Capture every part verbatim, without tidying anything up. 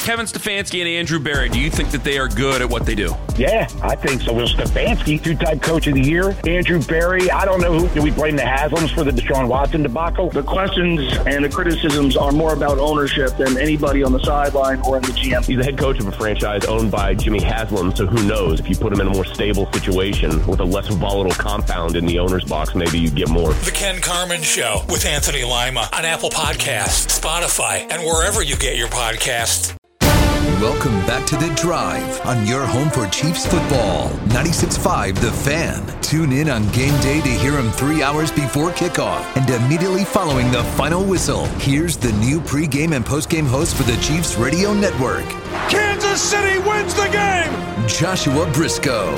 Kevin Stefanski and Andrew Berry, do you think that they are good at what they do? Yeah, I think so. Well, Stefanski, two-time coach of the year. Andrew Berry, I don't know who. Do we blame the Haslams for the Deshaun Watson debacle? The questions and the criticisms are more about ownership than anybody on the sideline or in the G M. He's the head coach of a franchise owned by Jimmy Haslam, so who knows? If you put him in a more stable situation with a less volatile compound in the owner's box, maybe you get more. The Ken Carman Show with Anthony Lima on Apple Podcasts, Spotify, and wherever you get your podcasts. Welcome back to The Drive on your home for Chiefs football. ninety-six point five The Fan. Tune in on game day to hear him three hours before kickoff and immediately following the final whistle. Here's the new pregame and postgame host for the Chiefs Radio Network. Kansas City wins the game! Joshua Briscoe.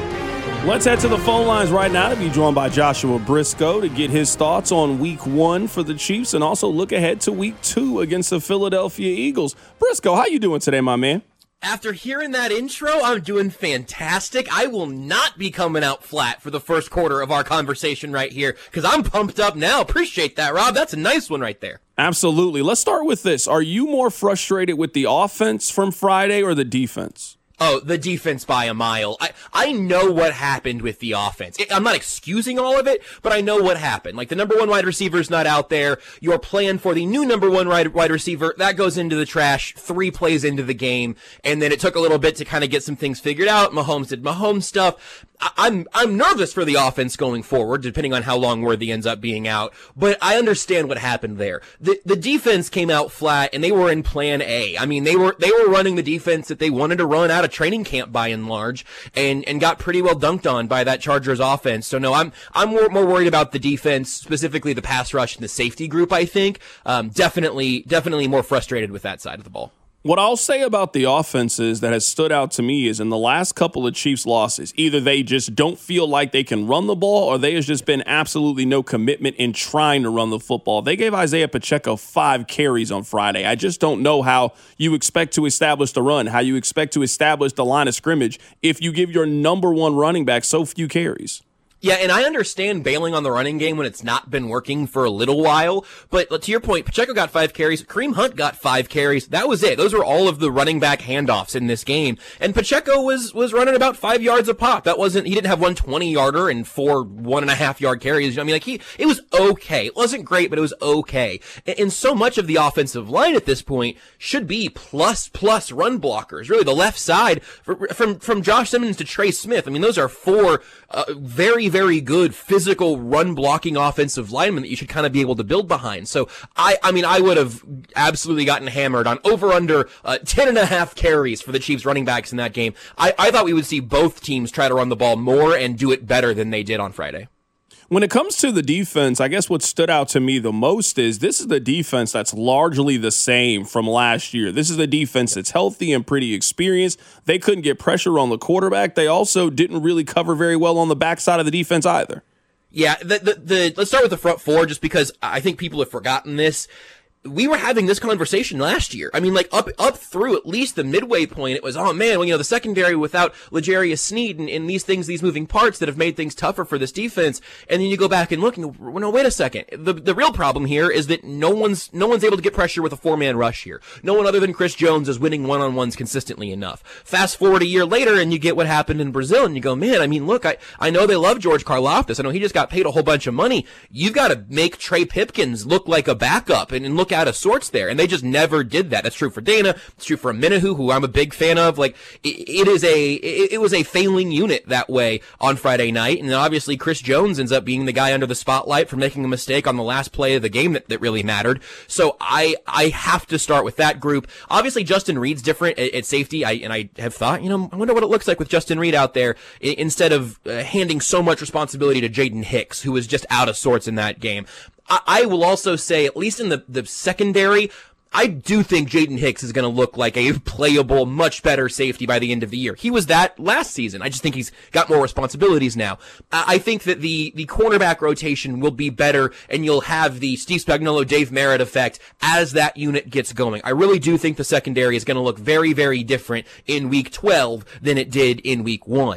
Let's head to the phone lines right now to be joined by Joshua Briscoe to get his thoughts on week one for the Chiefs and also look ahead to week two against the Philadelphia Eagles. Briscoe, how you doing today, my man? After hearing that intro, I'm doing fantastic. I will not be coming out flat for the first quarter of our conversation right here because I'm pumped up now. Appreciate that, Rob. That's a nice one right there. Absolutely. Let's start with this. Are you more frustrated with the offense from Friday or the defense? Oh, the defense by a mile. I, I know what happened with the offense. I'm not excusing all of it, but I know what happened. Like, the number one wide receiver's not out there. Your plan for the new number one wide, wide receiver, that goes into the trash three plays into the game. And then it took a little bit to kind of get some things figured out. Mahomes did Mahomes stuff. I, I'm, I'm nervous for the offense going forward, depending on how long Worthy ends up being out. But I understand what happened there. The, the defense came out flat, and they were in plan A. I mean, they were, they were running the defense that they wanted to run out of training camp by and large, and and got pretty well dunked on by that Chargers offense. So no, I'm I'm more, more worried about the defense, specifically the pass rush and the safety group. I think um, definitely definitely more frustrated with that side of the ball. What I'll say about the offenses that has stood out to me is in the last couple of Chiefs losses, either they just don't feel like they can run the ball or there has just been absolutely no commitment in trying to run the football. They gave Isaiah Pacheco five carries on Friday. I just don't know how you expect to establish the run, how you expect to establish the line of scrimmage if you give your number one running back so few carries. Yeah, and I understand bailing on the running game when it's not been working for a little while, but to your point, Pacheco got five carries, Kareem Hunt got five carries, that was it. Those were all of the running back handoffs in this game, and Pacheco was was running about five yards a pop. That wasn't, he didn't have one twenty-yarder and four one and a half yard carries. I mean, like, he, it was okay. It wasn't great, but it was okay. And, and so much of the offensive line at this point should be plus plus run blockers. Really, the left side, from from Josh Simmons to Trey Smith, I mean, those are four uh, very very good physical run blocking offensive linemen that you should kind of be able to build behind. So I, I mean, I would have absolutely gotten hammered on over under uh, ten and a half carries for the Chiefs running backs in that game. I, I thought we would see both teams try to run the ball more and do it better than they did on Friday. When it comes to the defense, I guess what stood out to me the most is this is the defense that's largely the same from last year. This is a defense that's healthy and pretty experienced. They couldn't get pressure on the quarterback. They also didn't really cover very well on the backside of the defense either. Yeah, the, the, the, let's start with the front four just because I think people have forgotten this. We were having this conversation last year. I mean, like, up up through at least the midway point, it was, oh, man, well, you know, the secondary without L'Jarius Sneed and, and these things, these moving parts that have made things tougher for this defense. And then you go back and look and go, well, no, wait a second. The the real problem here is that no one's no one's able to get pressure with a four-man rush here. No one other than Chris Jones is winning one-on-ones consistently enough. Fast forward a year later and you get what happened in Brazil and you go, man, I mean, look, I, I know they love George Karlaftis. I know he just got paid a whole bunch of money. You've got to make Trey Pipkins look like a backup and, and look out of sorts there. And they just never did that. That's true for Dana. It's true for Minahu, who I'm a big fan of. Like, it, it is a, it, it was a failing unit that way on Friday night. And obviously Chris Jones ends up being the guy under the spotlight for making a mistake on the last play of the game that, that really mattered. So I, I have to start with that group. Obviously Justin Reed's different at, at safety. I, and I have thought, you know, I wonder what it looks like with Justin Reed out there I, instead of uh, handing so much responsibility to Jaden Hicks, who was just out of sorts in that game. I, I will also say, at least in the, the secondary, I do think Jaden Hicks is going to look like a playable, much better safety by the end of the year. He was that last season. I just think he's got more responsibilities now. I think that the, the cornerback rotation will be better, and you'll have the Steve Spagnuolo, Dave Merritt effect as that unit gets going. I really do think the secondary is going to look very, very different in week twelve than it did in week one.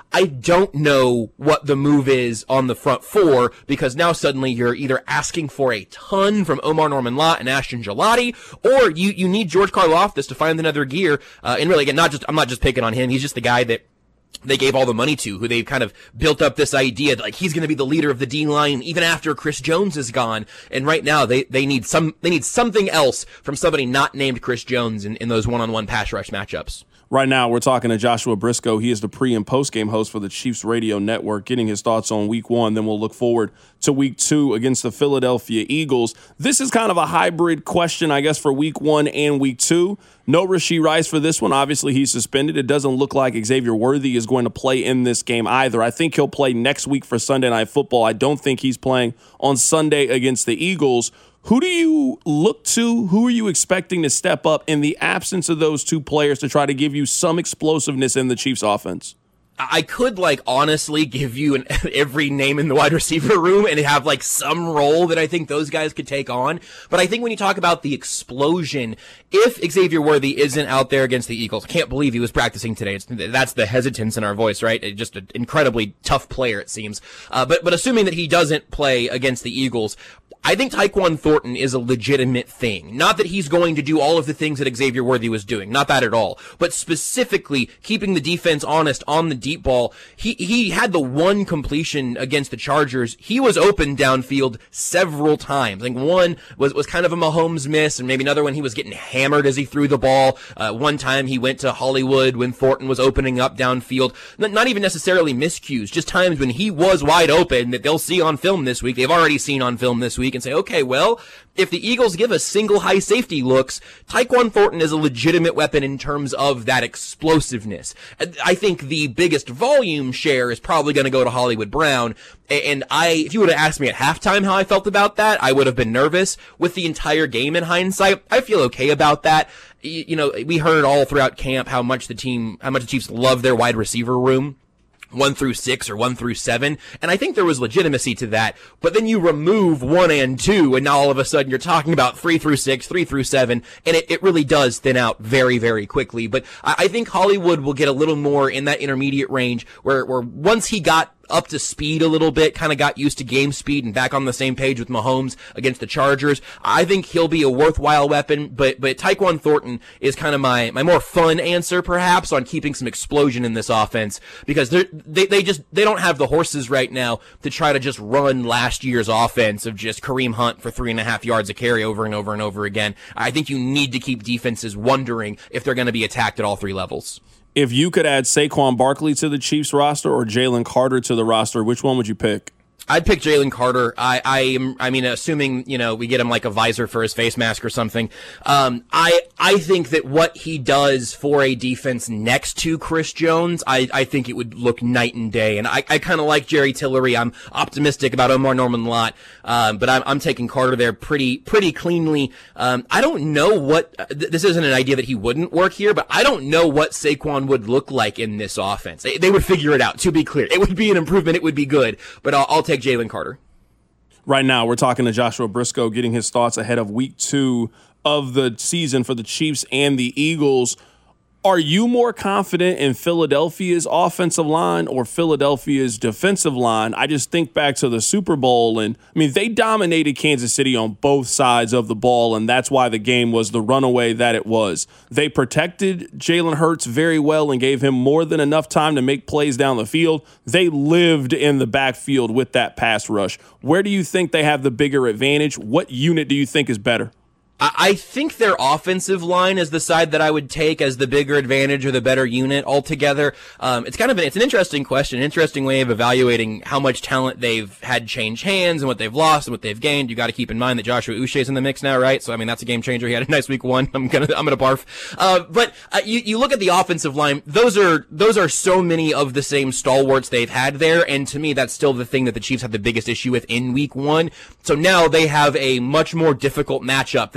I don't know what the move is on the front four, because now suddenly you're either asking for a ton from Omar Norman-Lott and Ashton Gillotte, or you, you need George Karlaftis to find another gear. Uh, and really, again, not just, I'm not just picking on him. He's just the guy that they gave all the money to, who they've kind of built up this idea that, like, he's going to be the leader of the D-line even after Chris Jones is gone. And right now they, they need some, they need something else from somebody not named Chris Jones in, in those one-on-one pass rush matchups. Right now, we're talking to Joshua Briscoe. He is the pre- and post-game host for the Chiefs Radio Network, getting his thoughts on week one. Then we'll look forward to week two against the Philadelphia Eagles. This is kind of a hybrid question, I guess, for week one and week two. No Rashee Rice for this one. Obviously, he's suspended. It doesn't look like Xavier Worthy is going to play in this game either. I think he'll play next week for Sunday Night Football. I don't think he's playing on Sunday against the Eagles. Who do you look to? Who are you expecting to step up in the absence of those two players to try to give you some explosiveness in the Chiefs offense? I could, like, honestly give you an, every name in the wide receiver room and have, like, some role that I think those guys could take on. But I think when you talk about the explosion, if Xavier Worthy isn't out there against the Eagles, I can't believe he was practicing today. It's, that's the hesitance in our voice, right? It's just an incredibly tough player, it seems. Uh, but, but assuming that he doesn't play against the Eagles, I think Tyquan Thornton is a legitimate thing. Not that he's going to do all of the things that Xavier Worthy was doing. Not that at all. But specifically, keeping the defense honest on the deep ball. He, he had the one completion against the Chargers. He was open downfield several times. I think one was, was kind of a Mahomes miss, and maybe another one he was getting hammered as he threw the ball. Uh, one time he went to Hollywood when Thornton was opening up downfield. Not, not even necessarily miscues, just times when he was wide open that they'll see on film this week. They've already seen on film this week and say, okay, well, if the Eagles give us single high safety looks, Tyquan Thornton is a legitimate weapon in terms of that explosiveness. I think the biggest volume share is probably going to go to Hollywood Brown. And I, if you would have asked me at halftime how I felt about that, I would have been nervous. With the entire game in hindsight, I feel okay about that. You know, we heard all throughout camp how much the team, how much the Chiefs love their wide receiver room. One through six or one through seven. And I think there was legitimacy to that. But then you remove one and two, and now all of a sudden you're talking about three through six, three through seven, and it, it really does thin out very, very quickly. But I, I think Hollywood will get a little more in that intermediate range where, where once he got up to speed a little bit, kind of got used to game speed and back on the same page with Mahomes against the Chargers, I think he'll be a worthwhile weapon. But but Tyquan Thornton is kind of my my more fun answer, perhaps, on keeping some explosion in this offense, because they they they just they don't have the horses right now to try to just run last year's offense of just Kareem Hunt for three and a half yards a carry over and over and over again. I think you need to keep defenses wondering if they're going to be attacked at all three levels. If you could add Saquon Barkley to the Chiefs roster or Jalen Carter to the roster, which one would you pick? I'd pick Jalen Carter. I, I am, I mean, assuming, you know, we get him like a visor for his face mask or something. Um, I, I think that what he does for a defense next to Chris Jones, I, I think it would look night and day. And I, I kind of like Jerry Tillery. I'm optimistic about Omar Norman-Lott. Um, but I'm, I'm taking Carter there pretty, pretty cleanly. Um, I don't know what, th- this isn't an idea that he wouldn't work here, but I don't know what Saquon would look like in this offense. They, they would figure it out, to be clear. It would be an improvement. It would be good, but I'll, I'll take Jalen Carter. Right now, we're talking to Joshua Briscoe, getting his thoughts ahead of week two of the season for the Chiefs and the Eagles. Are you more confident in Philadelphia's offensive line or Philadelphia's defensive line? I just think back to the Super Bowl, and I mean, they dominated Kansas City on both sides of the ball, and that's why the game was the runaway that it was. They protected Jalen Hurts very well and gave him more than enough time to make plays down the field. They lived in the backfield with that pass rush. Where do you think they have the bigger advantage? What unit do you think is better? I think their offensive line is the side that I would take as the bigger advantage or the better unit altogether. Um, it's kind of an, it's an interesting question, interesting way of evaluating how much talent they've had change hands and what they've lost and what they've gained. You got to keep in mind that Joshua Uche's in the mix now, right? So I mean, that's a game changer. He had a nice week one. I'm gonna, I'm gonna barf. Uh, but uh, you, you look at the offensive line; those are those are so many of the same stalwarts they've had there, and to me, that's still the thing that the Chiefs had the biggest issue with in week one. So now they have a much more difficult matchup than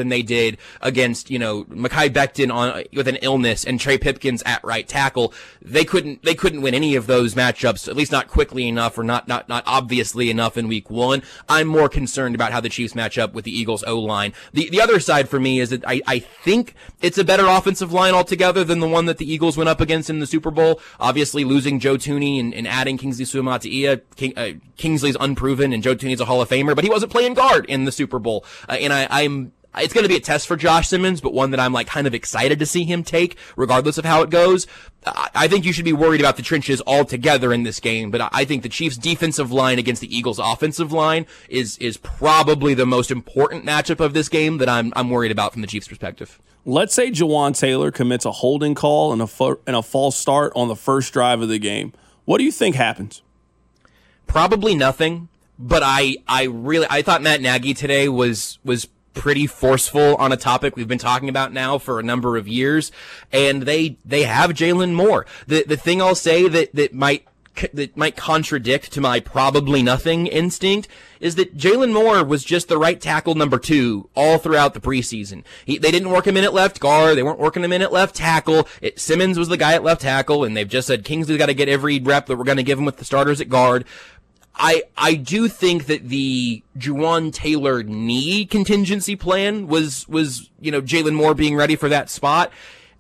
than they did against, you know, Mekhi Becton on with an illness and Trey Pipkins at right tackle. They couldn't they couldn't win any of those matchups, at least not quickly enough or not not not obviously enough in week one. I'm more concerned about how the Chiefs match up with the Eagles O-line. The the other side for me is that I, I think it's a better offensive line altogether than the one that the Eagles went up against in the Super Bowl. Obviously losing Joe Thuney and, and adding Kingsley Suamataia. King, uh, Kingsley's unproven and Joe Thuney's a Hall of Famer, but he wasn't playing guard in the Super Bowl. Uh, and I, I'm It's going to be a test for Josh Simmons, but one that I'm like kind of excited to see him take, regardless of how it goes. I think you should be worried about the trenches altogether in this game, but I think the Chiefs' defensive line against the Eagles' offensive line is is probably the most important matchup of this game that I'm I'm worried about from the Chiefs' perspective. Let's say Jawaan Taylor commits a holding call and a fu- and a false start on the first drive of the game. What do you think happens? Probably nothing, but I I really I thought Matt Nagy today was was. pretty forceful on a topic we've been talking about now for a number of years, and they they have Jalen Moore. The the thing I'll say that that might that might contradict to my probably nothing instinct is that Jalen Moore was just the right tackle number two all throughout the preseason. He, they didn't work him in at left guard. They weren't working him in at left tackle. It, Simmons was the guy at left tackle, and they've just said Kingsley's got to get every rep that we're going to give him with the starters at guard. I, I do think that the Jawaan Taylor knee contingency plan was, was, you know, Jalen Moore being ready for that spot.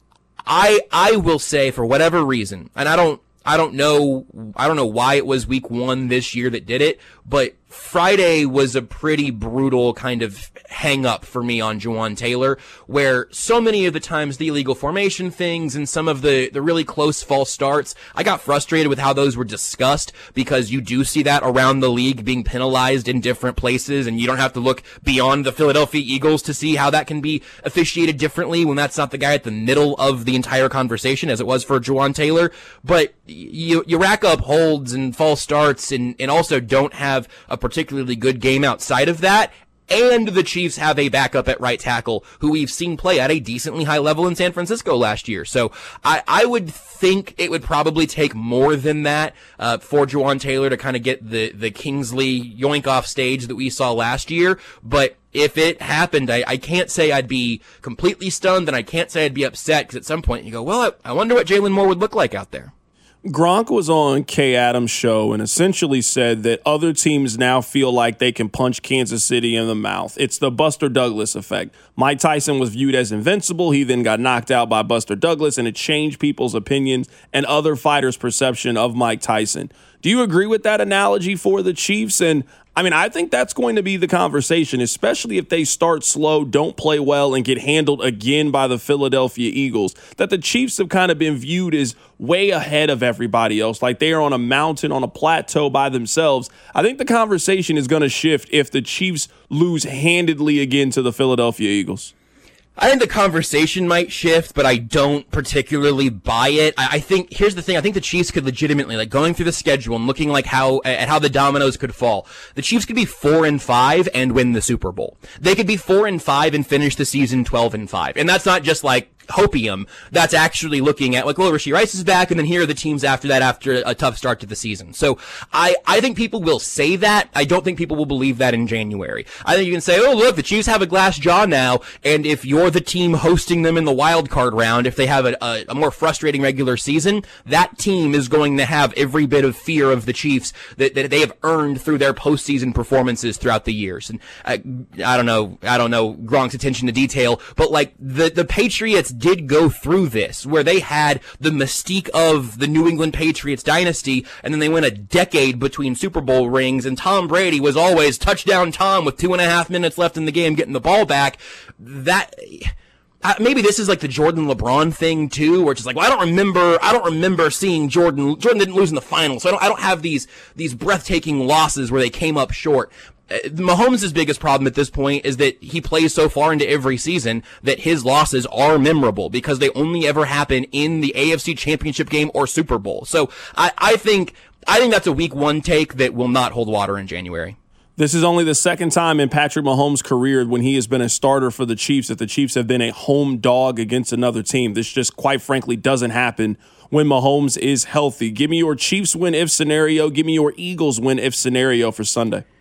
I, I will say for whatever reason, and I don't, I don't know, I don't know why it was week one this year that did it, but Friday was a pretty brutal kind of hang up for me on Jawaan Taylor, where so many of the times the illegal formation things and some of the, the really close false starts, I got frustrated with how those were discussed, because you do see that around the league being penalized in different places, and you don't have to look beyond the Philadelphia Eagles to see how that can be officiated differently when that's not the guy at the middle of the entire conversation, as it was for Jawaan Taylor. But you, you rack up holds and false starts and, and also don't have a particularly good game outside of that. And the Chiefs have a backup at right tackle who we've seen play at a decently high level in San Francisco last year. So I, I would think it would probably take more than that uh, for Jawaan Taylor to kind of get the, the Kingsley yoink-off stage that we saw last year. But if it happened, I, I can't say I'd be completely stunned, and I can't say I'd be upset, because at some point you go, well, I, I wonder what Jalen Moore would look like out there. Gronk was on Kay Adams' show and essentially said that other teams now feel like they can punch Kansas City in the mouth. It's the Buster Douglas effect. Mike Tyson was viewed as invincible. He then got knocked out by Buster Douglas, and it changed people's opinions and other fighters' perception of Mike Tyson. Do you agree with that analogy for the Chiefs? And I mean, I think that's going to be the conversation, especially if they start slow, don't play well, and get handled again by the Philadelphia Eagles, that the Chiefs have kind of been viewed as way ahead of everybody else, like they are on a mountain, on a plateau by themselves. I think the conversation is going to shift if the Chiefs lose handedly again to the Philadelphia Eagles. I think the conversation might shift, but I don't particularly buy it. I, I think, here's the thing, I think the Chiefs could legitimately, like going through the schedule and looking like how, at how the dominoes could fall, the Chiefs could be four and five and win the Super Bowl. They could be four and five and finish the season twelve and five. And that's not just like hopium. That's actually looking at, like, well, Rashee Rice is back, and then here are the teams after that after a tough start to the season. So I, I think people will say that. I don't think people will believe that in January. I think you can say, oh, look, the Chiefs have a glass jaw now, and if you're the team hosting them in the wild card round, if they have a, a, a more frustrating regular season, that team is going to have every bit of fear of the Chiefs that, that they have earned through their postseason performances throughout the years. And I, I don't know, I don't know Gronk's attention to detail, but like the, the Patriots did go through this, where they had the mystique of the New England Patriots dynasty, and then they went a decade between Super Bowl rings, and Tom Brady was always touchdown Tom with two and a half minutes left in the game getting the ball back. That... Uh, maybe this is like the Jordan LeBron thing too, where it's just like, well, I don't remember, I don't remember seeing Jordan, Jordan didn't lose in the finals, so I don't, I don't have these, these breathtaking losses where they came up short. Uh, Mahomes' biggest problem at this point is that he plays so far into every season that his losses are memorable because they only ever happen in the A F C Championship game or Super Bowl. So I, I think, I think that's a week one take that will not hold water in January. This is only the second time in Patrick Mahomes' career when he has been a starter for the Chiefs that the Chiefs have been a home dog against another team. This just, quite frankly, doesn't happen when Mahomes is healthy. Give me your Chiefs win if scenario. Give me your Eagles win if scenario for Sunday.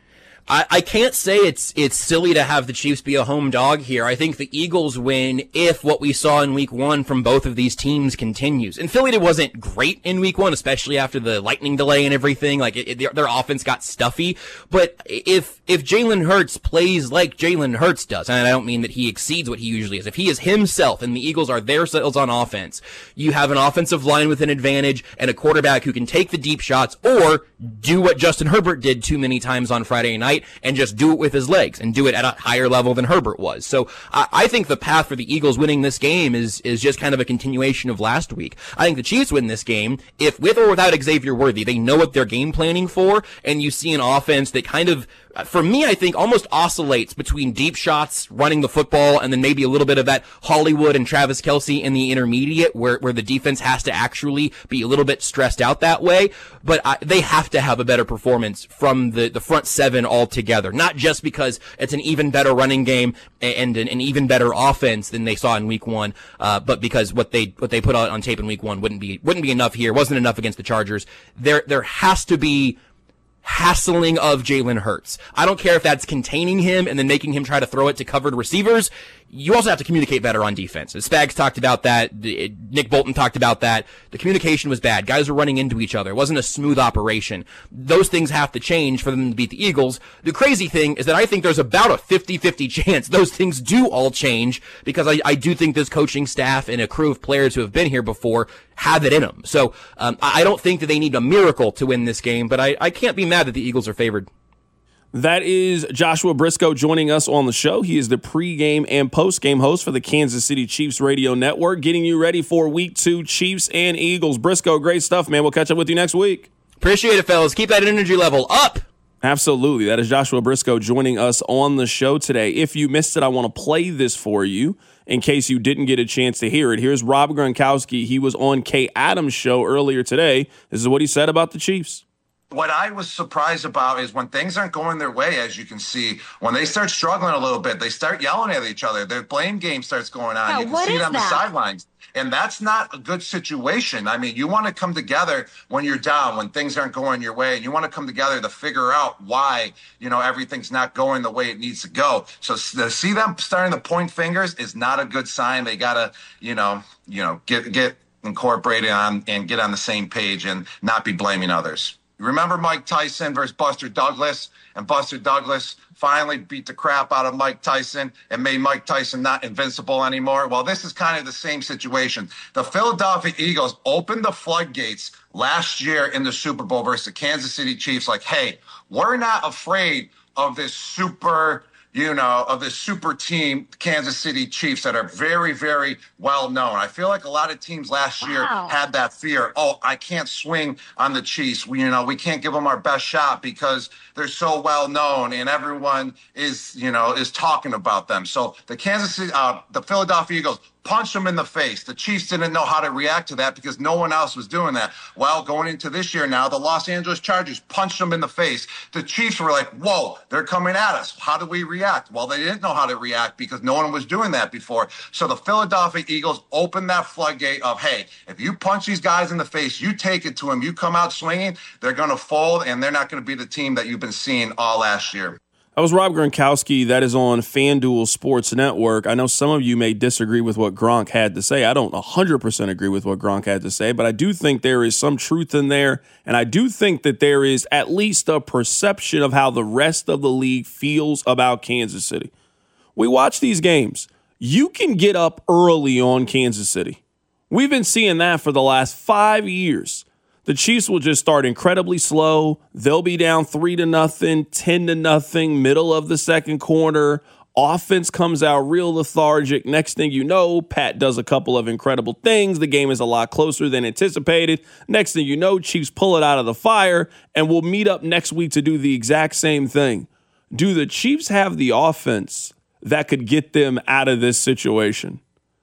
I, I can't say it's it's silly to have the Chiefs be a home dog here. I think the Eagles win if what we saw in week one from both of these teams continues. And Philly wasn't great in week one, especially after the lightning delay and everything. Like, it, it, their, their offense got stuffy. But if if Jalen Hurts plays like Jalen Hurts does, and I don't mean that he exceeds what he usually is, if he is himself and the Eagles are their selves on offense, you have an offensive line with an advantage and a quarterback who can take the deep shots or do what Justin Herbert did too many times on Friday night and just do it with his legs and do it at a higher level than Herbert was. So I, I think the path for the Eagles winning this game is is just kind of a continuation of last week. I think the Chiefs win this game if with or without Xavier Worthy. They know what they're game planning for, and you see an offense that kind of, for me, I think almost oscillates between deep shots, running the football, and then maybe a little bit of that Hollywood and Travis Kelce in the intermediate where, where the defense has to actually be a little bit stressed out that way. But I, they have to have a better performance from the, the front seven altogether, not just because it's an even better running game and an, an even better offense than they saw in week one, uh, but because what they what they put on, on tape in week one wouldn't be wouldn't be enough here, wasn't enough against the Chargers. There there has to be hassling of Jalen Hurts. I don't care if that's containing him and then making him try to throw it to covered receivers. You also have to communicate better on defense. Spags talked about that. Nick Bolton talked about that. The communication was bad. Guys were running into each other. It wasn't a smooth operation. Those things have to change for them to beat the Eagles. The crazy thing is that I think there's about a fifty-fifty chance those things do all change because I, I do think this coaching staff and a crew of players who have been here before have it in them. So um, I don't think that they need a miracle to win this game, but I, I can't be mad that the Eagles are favored. That is Joshua Briscoe joining us on the show. He is the pregame and postgame host for the Kansas City Chiefs radio network, getting you ready for week two, Chiefs and Eagles. Briscoe, great stuff, man. We'll catch up with you next week. Appreciate it, fellas. Keep that energy level up. Absolutely. That is Joshua Briscoe joining us on the show today. If you missed it, I want to play this for you in case you didn't get a chance to hear it. Here's Rob Gronkowski. He was on Kay Adams' show earlier today. This is what he said about the Chiefs. What I was surprised about is when things aren't going their way, as you can see, when they start struggling a little bit, they start yelling at each other. Their blame game starts going on. Now, you can what see is it on the that? sidelines. And that's not a good situation. I mean, you want to come together when you're down, when things aren't going your way, and you want to come together to figure out why, you know, everything's not going the way it needs to go. So to see them starting to point fingers is not a good sign. They got to, you know, you know, get get incorporated on and get on the same page and not be blaming others. Remember Mike Tyson versus Buster Douglas? And Buster Douglas finally beat the crap out of Mike Tyson and made Mike Tyson not invincible anymore. Well, this is kind of the same situation. The Philadelphia Eagles opened the floodgates last year in the Super Bowl versus the Kansas City Chiefs. Like, hey, we're not afraid of this super, you know, of this super team, Kansas City Chiefs, that are very, very well known. I feel like a lot of teams last year Wow. had that fear. Oh, I can't swing on the Chiefs. We, you know, we can't give them our best shot because they're so well known and everyone is, you know, is talking about them. So the Kansas City, uh, the Philadelphia Eagles punched them in the face. The Chiefs didn't know how to react to that because no one else was doing that. Well, going into this year now, the Los Angeles Chargers punched them in the face. The Chiefs were like, whoa, they're coming at us. How do we react? Well, they didn't know how to react because no one was doing that before. So the Philadelphia Eagles opened that floodgate of, hey, if you punch these guys in the face, you take it to them, you come out swinging, they're going to fold, and they're not going to be the team that you've been seeing all last year. That was Rob Gronkowski. That is on FanDuel Sports Network. I know some of you may disagree with what Gronk had to say. I don't one hundred percent agree with what Gronk had to say, but I do think there is some truth in there, and I do think that there is at least a perception of how the rest of the league feels about Kansas City. We watch these games. You can get up early on Kansas City. We've been seeing that for the last five years. The Chiefs will just start incredibly slow. They'll be down three to nothing, ten to nothing, middle of the second quarter. Offense comes out real lethargic. Next thing you know, Pat does a couple of incredible things. The game is a lot closer than anticipated. Next thing you know, Chiefs pull it out of the fire, and we'll meet up next week to do the exact same thing. Do the Chiefs have the offense that could get them out of this situation?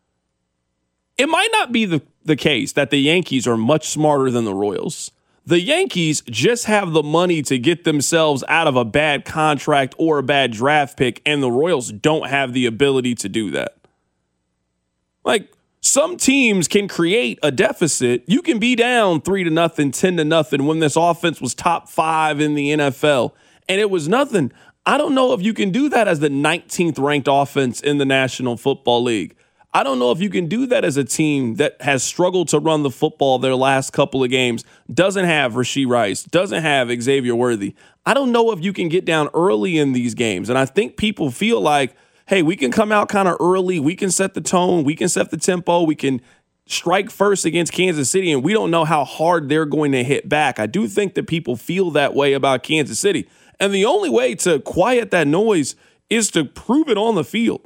It might not be the, the case that the Yankees are much smarter than the Royals. The Yankees just have the money to get themselves out of a bad contract or a bad draft pick, and the Royals don't have the ability to do that. Like, some teams can create a deficit. You can be down three to nothing, ten to nothing when this offense was top five in the N F L, and it was nothing. I don't know if you can do that as the nineteenth ranked offense in the National Football League. I don't know if you can do that as a team that has struggled to run the football their last couple of games, doesn't have Rashee Rice, doesn't have Xavier Worthy. I don't know if you can get down early in these games. And I think people feel like, hey, we can come out kind of early. We can set the tone. We can set the tempo. We can strike first against Kansas City, and we don't know how hard they're going to hit back. I do think that people feel that way about Kansas City. And the only way to quiet that noise is to prove it on the field.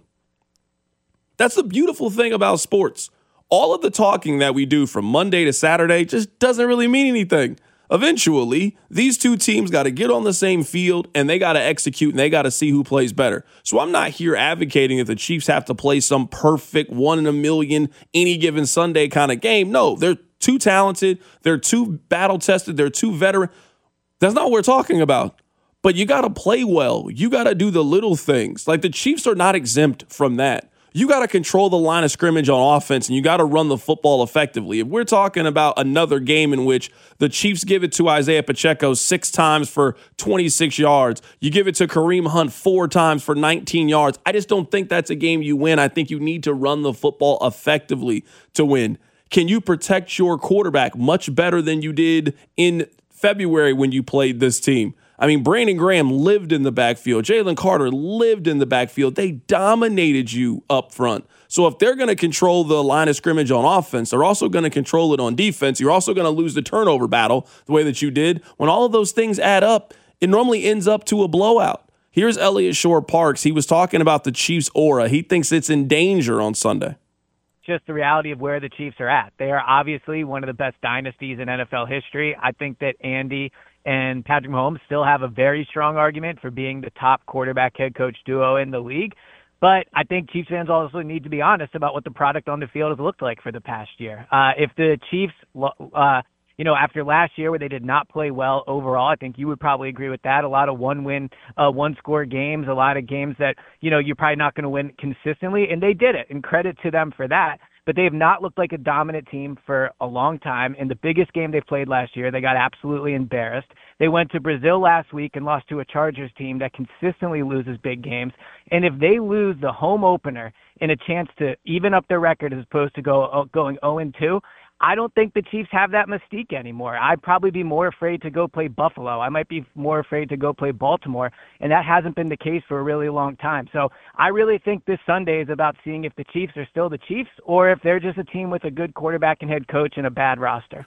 That's the beautiful thing about sports. All of the talking that we do from Monday to Saturday just doesn't really mean anything. Eventually, these two teams got to get on the same field and they got to execute and they got to see who plays better. So I'm not here advocating that the Chiefs have to play some perfect one in a million, any given Sunday kind of game. No, they're too talented. They're too battle-tested. They're too veteran. That's not what we're talking about. But you got to play well. You got to do the little things. Like the Chiefs are not exempt from that. You got to control the line of scrimmage on offense, and you got to run the football effectively. If we're talking about another game in which the Chiefs give it to Isaiah Pacheco six times for twenty-six yards, you give it to Kareem Hunt four times for nineteen yards, I just don't think that's a game you win. I think you need to run the football effectively to win. Can you protect your quarterback much better than you did in February when you played this team? I mean, Brandon Graham lived in the backfield. Jalen Carter lived in the backfield. They dominated you up front. So if they're going to control the line of scrimmage on offense, they're also going to control it on defense. You're also going to lose the turnover battle the way that you did. When all of those things add up, it normally ends up to a blowout. Here's Elliott Shore-Parks. He was talking about the Chiefs' aura. He thinks it's in danger on Sunday. Just the reality of where the Chiefs are at. They are obviously one of the best dynasties in N F L history. I think that Andy and Patrick Mahomes still have a very strong argument for being the top quarterback head coach duo in the league. But I think Chiefs fans also need to be honest about what the product on the field has looked like for the past year. Uh, if the Chiefs, uh, you know, after last year where they did not play well overall, I think you would probably agree with that. A lot of one-win, uh, one-score games, a lot of games that, you know, you're probably not going to win consistently, and they did it, and credit to them for that. But they have not looked like a dominant team for a long time. In the biggest game they played last year, they got absolutely embarrassed. They went to Brazil last week and lost to a Chargers team that consistently loses big games. And if they lose the home opener in a chance to even up their record as opposed to go going oh and two, I don't think the Chiefs have that mystique anymore. I'd probably be more afraid to go play Buffalo. I might be more afraid to go play Baltimore, and that hasn't been the case for a really long time. So I really think this Sunday is about seeing if the Chiefs are still the Chiefs or if they're just a team with a good quarterback and head coach and a bad roster.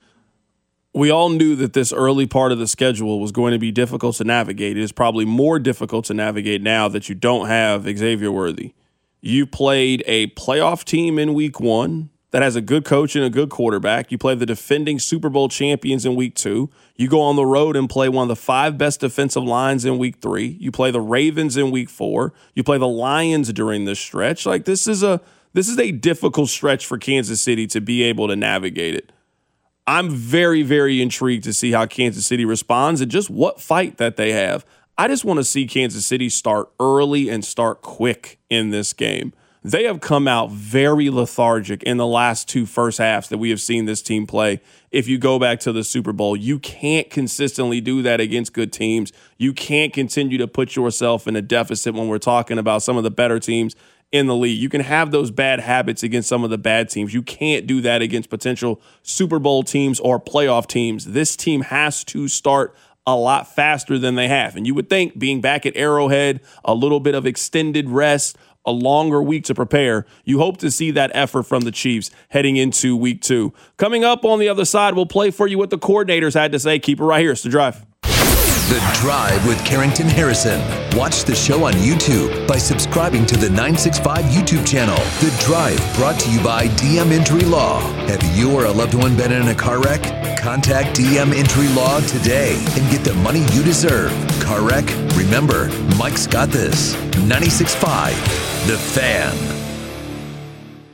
We all knew that this early part of the schedule was going to be difficult to navigate. It is probably more difficult to navigate now that you don't have Xavier Worthy. You played a playoff team in week one that has a good coach and a good quarterback. You play the defending Super Bowl champions in week two. You go on the road and play one of the five best defensive lines in week three. You play the Ravens in week four. You play the Lions during this stretch. Like this is a this is a difficult stretch for Kansas City to be able to navigate it. I'm very, very intrigued to see how Kansas City responds and just what fight that they have. I just want to see Kansas City start early and start quick in this game. They have come out very lethargic in the last two first halves that we have seen this team play. If you go back to the Super Bowl, you can't consistently do that against good teams. You can't continue to put yourself in a deficit when we're talking about some of the better teams in the league. You can have those bad habits against some of the bad teams. You can't do that against potential Super Bowl teams or playoff teams. This team has to start a lot faster than they have. And you would think being back at Arrowhead, a little bit of extended rest, a longer week to prepare, you hope to see that effort from the Chiefs heading into week two. Coming up on the other side, we'll play for you what the coordinators had to say. Keep it right here. It's The Drive. The Drive with Carrington Harrison. Watch the show on YouTube by subscribing to the nine sixty-five YouTube channel. The Drive, brought to you by D M Injury Law. Have you or a loved one been in a car wreck? Contact D M Injury Law today and get the money you deserve. Car wreck? Remember, Mike's got this. ninety-six point five, The Fan.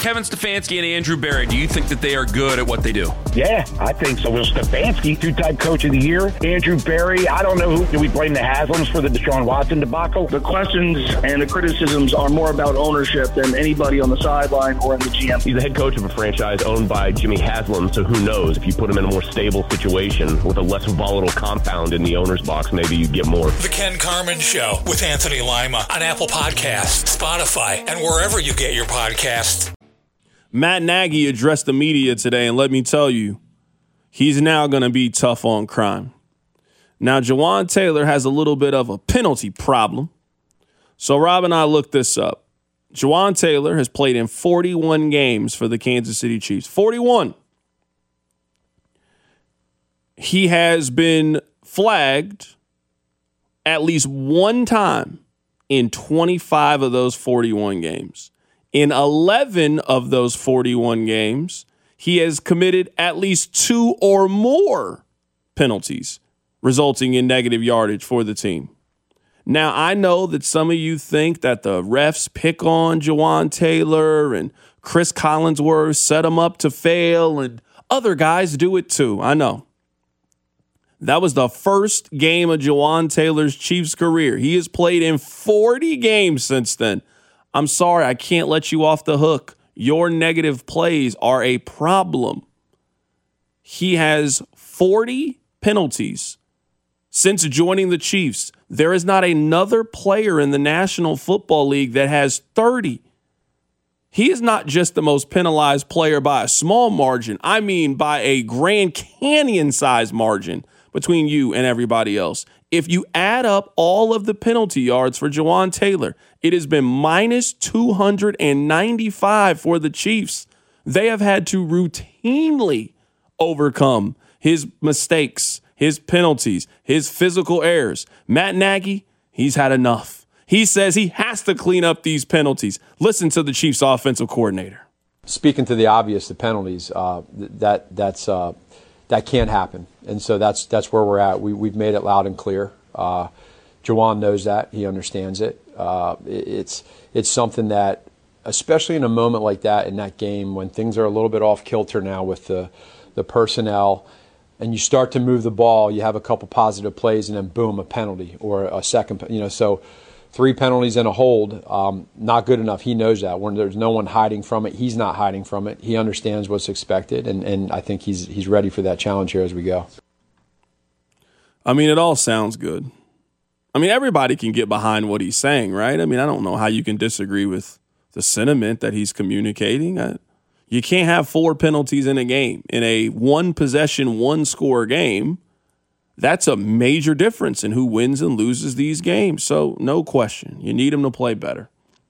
Kevin Stefanski and Andrew Berry, do you think that they are good at what they do? Yeah, I think so. Will Stefanski, two-time coach of the year. Andrew Berry, I don't know who. Do we blame the Haslams for the Deshaun Watson debacle? The questions and the criticisms are more about ownership than anybody on the sideline or in the G M. He's the head coach of a franchise owned by Jimmy Haslam, so who knows? If you put him in a more stable situation with a less volatile compound in the owner's box, maybe you get more. The Ken Carman Show with Anthony Lima on Apple Podcasts, Spotify, and wherever you get your podcasts. Matt Nagy addressed the media today, and let me tell you, he's now going to be tough on crime. Now, Jawaan Taylor has a little bit of a penalty problem. So Rob and I looked this up. Jawaan Taylor has played in forty-one games for the Kansas City Chiefs. forty-one. He has been flagged at least one time in twenty-five of those forty-one games. In eleven of those forty-one games, he has committed at least two or more penalties, resulting in negative yardage for the team. Now, I know that some of you think that the refs pick on Jawaan Taylor and Chris Collinsworth set him up to fail, and other guys do it too. I know. That was the first game of Jawaan Taylor's Chiefs career. He has played in forty games since then. I'm sorry, I can't let you off the hook. Your negative plays are a problem. He has forty penalties since joining the Chiefs. There is not another player in the National Football League that has thirty. He is not just the most penalized player by a small margin. I mean by a Grand Canyon-sized margin between you and everybody else. If you add up all of the penalty yards for Jawaan Taylor, it has been minus two hundred ninety-five for the Chiefs. They have had to routinely overcome his mistakes, his penalties, his physical errors. Matt Nagy, he's had enough. He says he has to clean up these penalties. Listen to the Chiefs offensive coordinator. Speaking to the obvious, the penalties, uh, that that's uh, that can't happen. And so that's that's where we're at. We, we've made it loud and clear. Uh, Jawaan knows that. He understands it. Uh, it. It's it's something that, especially in a moment like that in that game when things are a little bit off kilter now with the, the personnel, and you start to move the ball, you have a couple positive plays, and then boom, a penalty or a second. You know, so three penalties and a hold, um, not good enough. He knows that. When there's no one hiding from it, he's not hiding from it. He understands what's expected, and, and I think he's he's ready for that challenge here as we go. I mean, it all sounds good. I mean, everybody can get behind what he's saying, right? I mean, I don't know how you can disagree with the sentiment that he's communicating. I, you can't have four penalties in a game. In a one-possession, one-score game, that's a major difference in who wins and loses these games. So, no question. You need him to play better.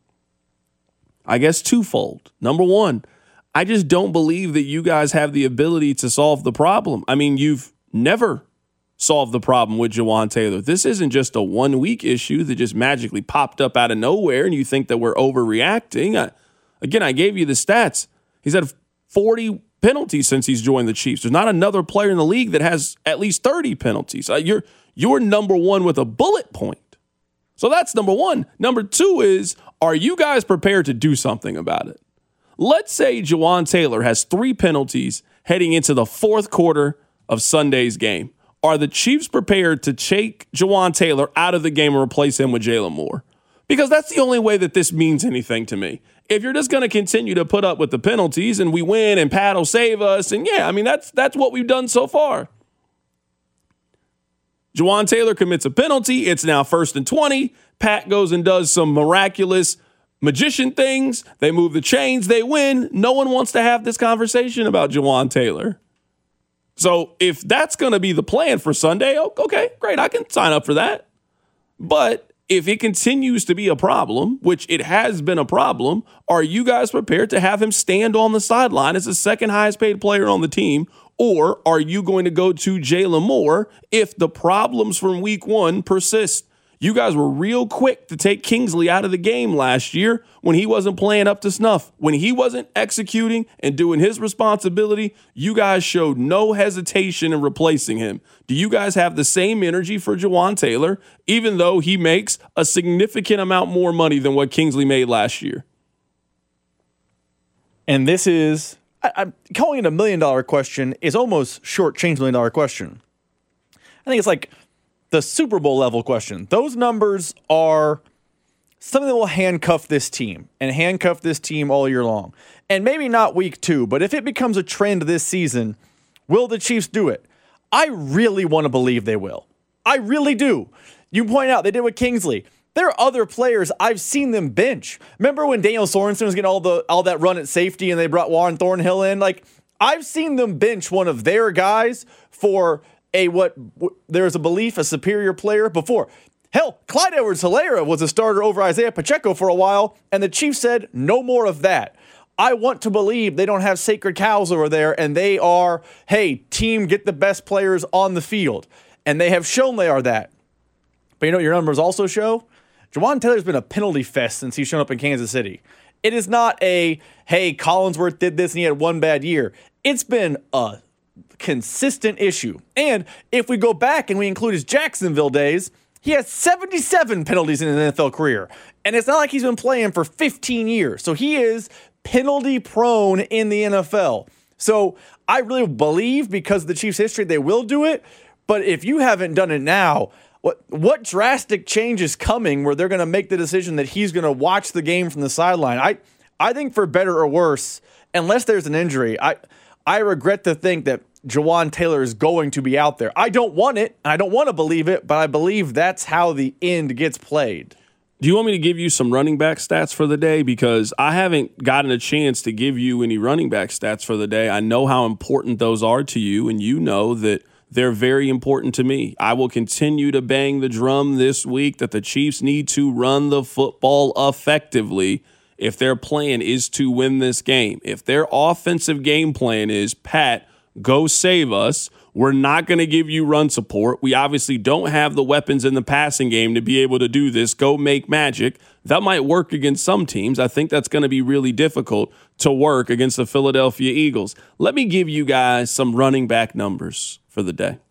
I guess twofold. Number one, I just don't believe that you guys have the ability to solve the problem. I mean, you've never solved the problem with Jawaan Taylor. This isn't just a one-week issue that just magically popped up out of nowhere and you think that we're overreacting. I, again, I gave you the stats. He's had forty penalties since he's joined the Chiefs. There's not another player in the league that has at least thirty penalties. Uh, you're, you're number one with a bullet point. So that's number one. Number two is, are you guys prepared to do something about it? Let's say Jawaan Taylor has three penalties heading into the fourth quarter of Sunday's game. Are the Chiefs prepared to take Jawaan Taylor out of the game and replace him with Jalen Moore? Because that's the only way that this means anything to me. If you're just going to continue to put up with the penalties and we win and Pat will save us, and yeah, I mean, that's that's what we've done so far. Jawaan Taylor commits a penalty. It's now first and twenty. Pat goes and does some miraculous magician things. They move the chains. They win. No one wants to have this conversation about Jawaan Taylor. So if that's going to be the plan for Sunday, okay, great. I can sign up for that. But if it continues to be a problem, which it has been a problem, are you guys prepared to have him stand on the sideline as the second highest paid player on the team? Or are you going to go to Jalen Moore if the problems from week one persist? You guys were real quick to take Kingsley out of the game last year when he wasn't playing up to snuff. When he wasn't executing and doing his responsibility, you guys showed no hesitation in replacing him. Do you guys have the same energy for Jawaan Taylor, even though he makes a significant amount more money than what Kingsley made last year? And this is, I, I'm calling it a million dollar question is almost short-change million dollar question. I think it's like the Super Bowl level question. Those numbers are something that will handcuff this team and handcuff this team all year long. And maybe not week two, but if it becomes a trend this season, will the Chiefs do it? I really want to believe they will. I really do. You point out they did with Kingsley. There are other players I've seen them bench. Remember when Daniel Sorensen was getting all the all that run at safety and they brought Warren Thornhill in? Like, I've seen them bench one of their guys for a what there's a belief a superior player before. Hell, Clyde Edwards-Helaire was a starter over Isaiah Pacheco for a while, and the Chiefs said no more of that. I want to believe they don't have sacred cows over there, and they are, hey, team, get the best players on the field. And they have shown they are that. But you know what your numbers also show? Jawaan Taylor's been a penalty fest since he's shown up in Kansas City. It is not a, hey, Collinsworth did this and he had one bad year. It's been a consistent issue. And if we go back and we include his Jacksonville days, he has seventy-seven penalties in his N F L career. And it's not like he's been playing for fifteen years. So he is penalty prone in the N F L. So I really believe because of the Chiefs' history, they will do it. But if you haven't done it now, what what drastic change is coming where they're going to make the decision that he's going to watch the game from the sideline? I I think for better or worse, unless there's an injury, I I regret to think that Jawaan Taylor is going to be out there. I don't want it. I don't want to believe it, but I believe that's how the end gets played. Do you want me to give you some running back stats for the day? Because I haven't gotten a chance to give you any running back stats for the day. I know how important those are to you, and you know that they're very important to me. I will continue to bang the drum this week that the Chiefs need to run the football effectively if their plan is to win this game. If their offensive game plan is, Pat, go save us, we're not going to give you run support. We obviously don't have the weapons in the passing game to be able to do this. Go make magic. That might work against some teams. I think that's going to be really difficult to work against the Philadelphia Eagles. Let me give you guys some running back numbers for the day.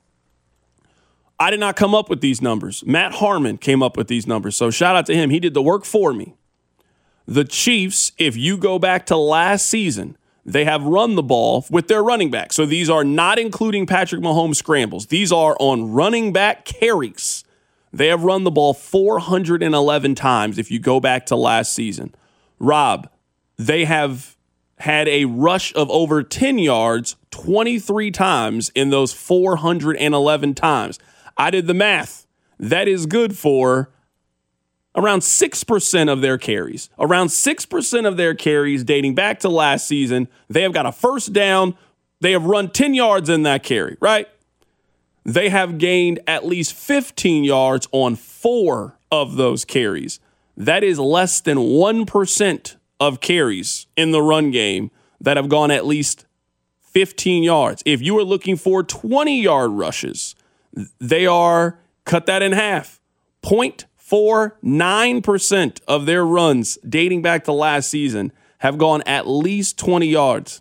I did not come up with these numbers. Matt Harmon came up with these numbers. So shout out to him. He did the work for me. The Chiefs, if you go back to last season, they have run the ball with their running back. So these are not including Patrick Mahomes scrambles. These are on running back carries. They have run the ball four hundred eleven times if you go back to last season. Rob, they have had a rush of over ten yards twenty-three times in those four hundred eleven times. I did the math. That is good for around six percent of their carries. Around six percent of their carries dating back to last season, they have got a first down. They have run ten yards in that carry, right? They have gained at least fifteen yards on four of those carries. That is less than one percent of carries in the run game that have gone at least fifteen yards. If you are looking for twenty-yard rushes, they are, cut that in half, zero point four nine percent of their runs dating back to last season have gone at least twenty yards.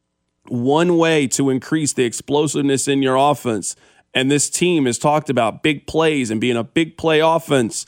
One way to increase the explosiveness in your offense, and this team has talked about big plays and being a big play offense,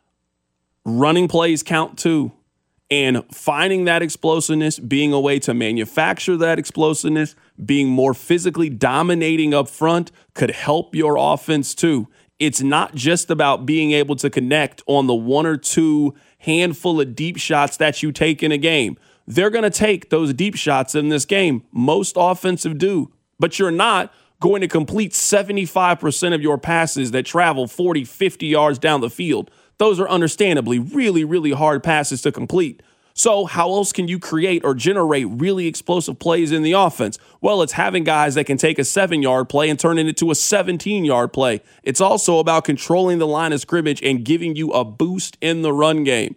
running plays count too. And finding that explosiveness, being a way to manufacture that explosiveness, being more physically dominating up front could help your offense too. It's not just about being able to connect on the one or two handful of deep shots that you take in a game. They're going to take those deep shots in this game. Most offensive do. But you're not going to complete seventy-five percent of your passes that travel forty, fifty yards down the field. Those are understandably really, really hard passes to complete. So how else can you create or generate really explosive plays in the offense? Well, it's having guys that can take a seven-yard play and turn it into a seventeen-yard play. It's also about controlling the line of scrimmage and giving you a boost in the run game.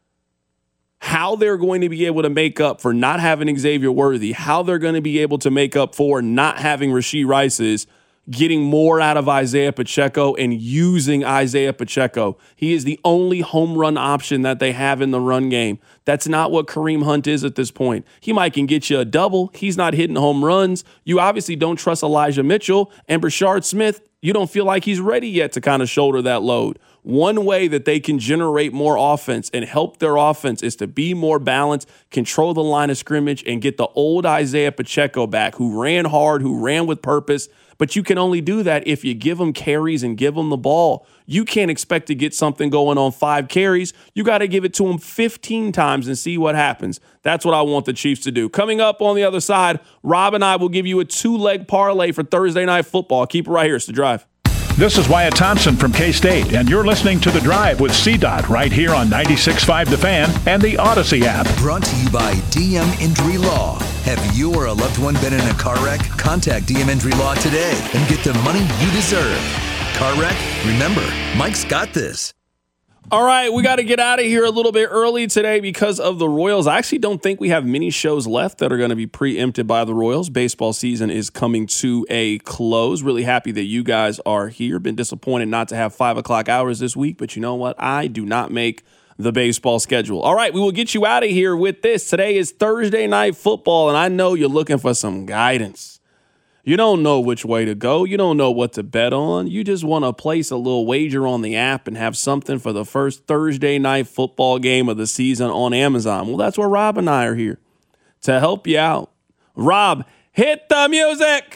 How they're going to be able to make up for not having Xavier Worthy, how they're going to be able to make up for not having Rashee Rice is getting more out of Isaiah Pacheco and using Isaiah Pacheco. He is the only home run option that they have in the run game. That's not what Kareem Hunt is at this point. He might can get you a double. He's not hitting home runs. You obviously don't trust Elijah Mitchell and Brashard Smith. You don't feel like he's ready yet to kind of shoulder that load. One way that they can generate more offense and help their offense is to be more balanced, control the line of scrimmage, and get the old Isaiah Pacheco back, who ran hard, who ran with purpose. But you can only do that if you give him carries and give him the ball. You can't expect to get something going on five carries. You got to give it to him fifteen times and see what happens. That's what I want the Chiefs to do. Coming up on the other side, Rob and I will give you a two-leg parlay for Thursday Night Football. Keep it right here. It's The Drive. This is Wyatt Thompson from K-State, and you're listening to The Drive with C DOT right here on ninety-six point five The Fan and the Odyssey app. Brought to you by D M Injury Law. Have you or a loved one been in a car wreck? Contact D M Injury Law today and get the money you deserve. Car wreck? Remember, Mike's got this. All right, we got to get out of here a little bit early today because of the Royals. I actually don't think we have many shows left that are going to be preempted by the Royals. Baseball season is coming to a close. Really happy that you guys are here. Been disappointed not to have five o'clock hours this week, but you know what? I do not make the baseball schedule. All right, we will get you out of here with this. Today is Thursday Night Football, and I know you're looking for some guidance. You don't know which way to go. You don't know what to bet on. You just want to place a little wager on the app and have something for the first Thursday Night Football game of the season on Amazon. Well, that's where Rob and I are here to help you out. Rob, hit the music.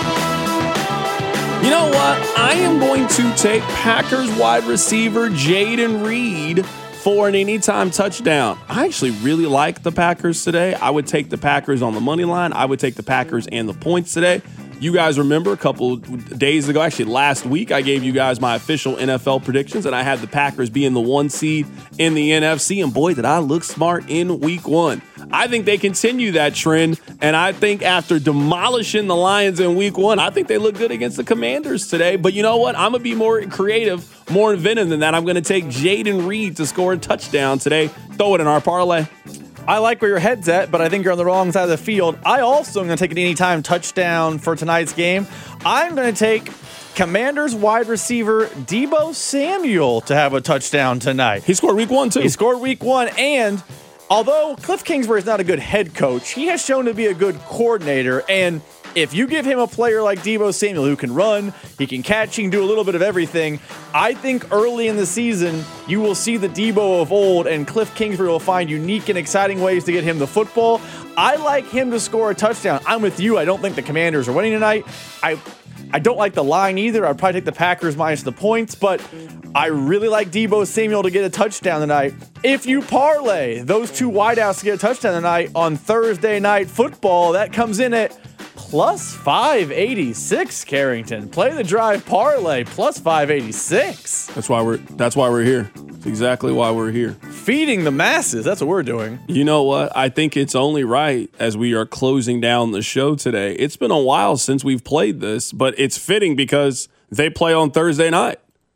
You know what? I am going to take Packers wide receiver Jayden Reed for an anytime touchdown. I actually really like the Packers today. I would take the Packers on the money line. I would take the Packers and the points today. You guys remember a couple days ago, actually last week, I gave you guys my official N F L predictions, and I had the Packers being the one seed in the N F C, and boy, did I look smart in week one. I think they continue that trend, and I think after demolishing the Lions in week one, I think they look good against the Commanders today. But you know what? I'm going to be more creative, more inventive than that. I'm going to take Jayden Reed to score a touchdown today. Throw it in our parlay. I like where your head's at, but I think you're on the wrong side of the field. I also am going to take an anytime touchdown for tonight's game. I'm going to take Commanders wide receiver Deebo Samuel to have a touchdown tonight. He scored week one, too. He scored week one, and although Cliff Kingsbury is not a good head coach, he has shown to be a good coordinator, and if you give him a player like Deebo Samuel who can run, he can catch, he can do a little bit of everything, I think early in the season you will see the Deebo of old, and Cliff Kingsbury will find unique and exciting ways to get him the football. I like him to score a touchdown. I'm with you. I don't think the Commanders are winning tonight. I I don't like the line either. I'd probably take the Packers minus the points, but I really like Deebo Samuel to get a touchdown tonight. If you parlay those two wideouts to get a touchdown tonight on Thursday Night Football, that comes in at plus five eighty-six, Carrington. Play the Drive parlay, plus five eighty-six. That's why we're that's why we're here. That's exactly why we're here. Feeding the masses. That's what we're doing. You know what? I think it's only right as we are closing down the show today. It's been a while since we've played this, but it's fitting because they play on Thursday night.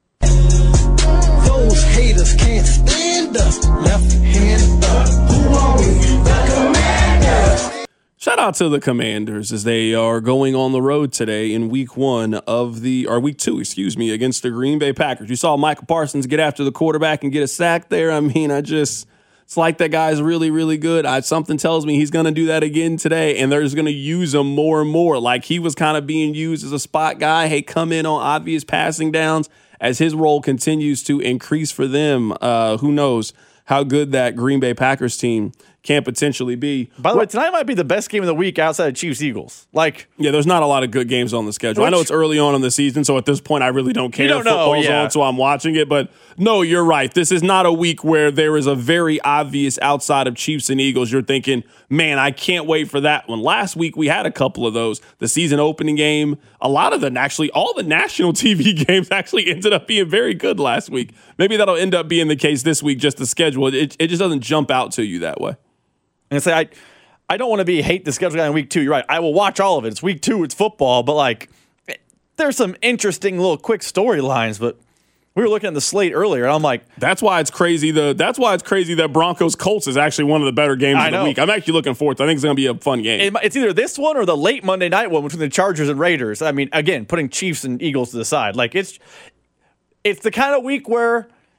Those haters can't stand us. Left hand up. Who are we? The Commanders. Shout out to the Commanders as they are going on the road today in week one of the, or week two, excuse me, against the Green Bay Packers. You saw Michael Parsons get after the quarterback and get a sack there. I mean, I just, it's like that guy's really, really good. I, something tells me he's going to do that again today, and they're just going to use him more and more. Like he was kind of being used as a spot guy. Hey, come in on obvious passing downs as his role continues to increase for them. Uh, who knows how good that Green Bay Packers team can potentially be. By the way, tonight might be the best game of the week outside of Chiefs-Eagles. Like, yeah, there's not a lot of good games on the schedule. Which, I know it's early on in the season, so at this point I really don't care. You don't know, Football's yeah. on, so I'm watching it. But no, you're right. This is not a week where there is a very obvious outside of Chiefs and Eagles. You're thinking, man, I can't wait for that one. Last week we had a couple of those. The season opening game, a lot of them, actually, all the national T V games actually ended up being very good last week. Maybe that'll end up being the case this week, just the schedule. It, it just doesn't jump out to you that way. And say I, I don't want to be hate the schedule guy in week two. You're right. I will watch all of it. It's week two. It's football. But like, there's some interesting little quick storylines. But we were looking at the slate earlier, and I'm like, that's why it's crazy. The that's why it's crazy that Broncos Colts is actually one of the better games I of the know. week. I'm actually looking forward to it. I think it's going to be a fun game. It's either this one or the late Monday night one between the Chargers and Raiders. I mean, again, putting Chiefs and Eagles to the side. Like it's, it's the kind of week where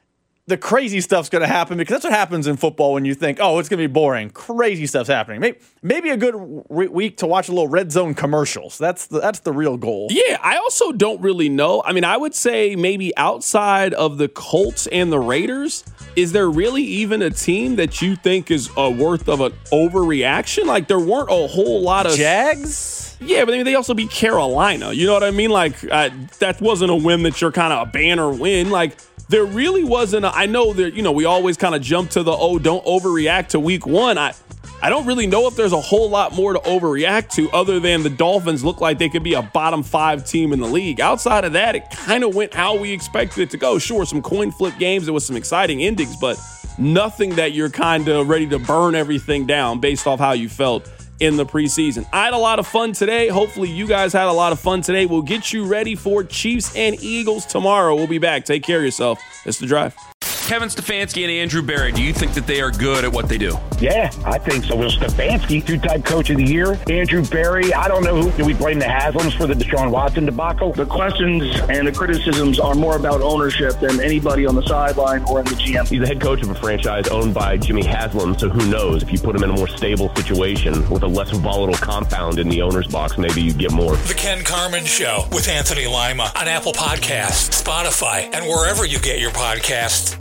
the crazy stuff's going to happen, because that's what happens in football when you think, oh, it's going to be boring. Crazy stuff's happening. Maybe, maybe a good re- week to watch a little red zone commercials. That's the, that's the real goal. Yeah, I also don't really know. I mean, I would say maybe outside of the Colts and the Raiders, is there really even a team that you think is uh, worth of an overreaction? Like, there weren't a whole lot of Jags. Yeah, but I mean, they also beat Carolina. You know what I mean? Like, uh, that wasn't a win that you're kind of a banner win. Like, there really wasn't a, I know that, you know, we always kind of jump to the, oh, don't overreact to week one. I I don't really know if there's a whole lot more to overreact to other than the Dolphins look like they could be a bottom five team in the league. Outside of that, it kind of went how we expected it to go. Sure, some coin flip games. There was some exciting endings, but nothing that you're kind of ready to burn everything down based off how you felt in the preseason. I had a lot of fun today. Hopefully you guys had a lot of fun today. We'll get you ready for Chiefs and Eagles tomorrow. We'll be back. Take care of yourself. It's The Drive. Kevin Stefanski and Andrew Berry, do you think that they are good at what they do? Yeah, I think so. Will Stefanski, two-time coach of the year. Andrew Berry, I don't know who. Do we blame the Haslams for the Deshaun Watson debacle? The questions and the criticisms are more about ownership than anybody on the sideline or in the G M. He's the head coach of a franchise owned by Jimmy Haslam, so who knows? If you put him in a more stable situation with a less volatile compound in the owner's box, maybe you get more. The Ken Carman Show with Anthony Lima on Apple Podcasts, Spotify, and wherever you get your podcasts.